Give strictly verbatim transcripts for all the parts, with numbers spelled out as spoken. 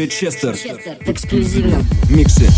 диджей Честер в эксклюзивном миксе.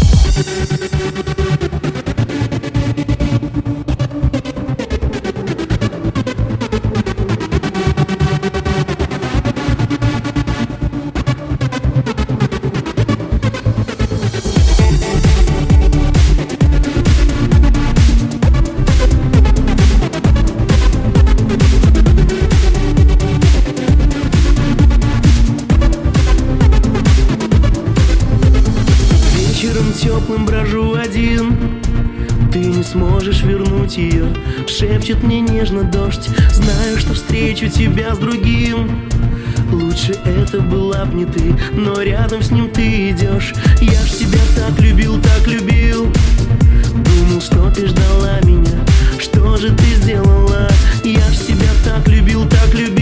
Теплым брожу один, ты не сможешь вернуть ее. Шепчет мне нежно дождь, знаю, что встречу тебя с другим. Лучше это была б не ты, но рядом с ним ты идешь. Я ж тебя так любил, так любил. Думал, что ты ждала меня, что же ты сделала? Я ж тебя так любил, так любил.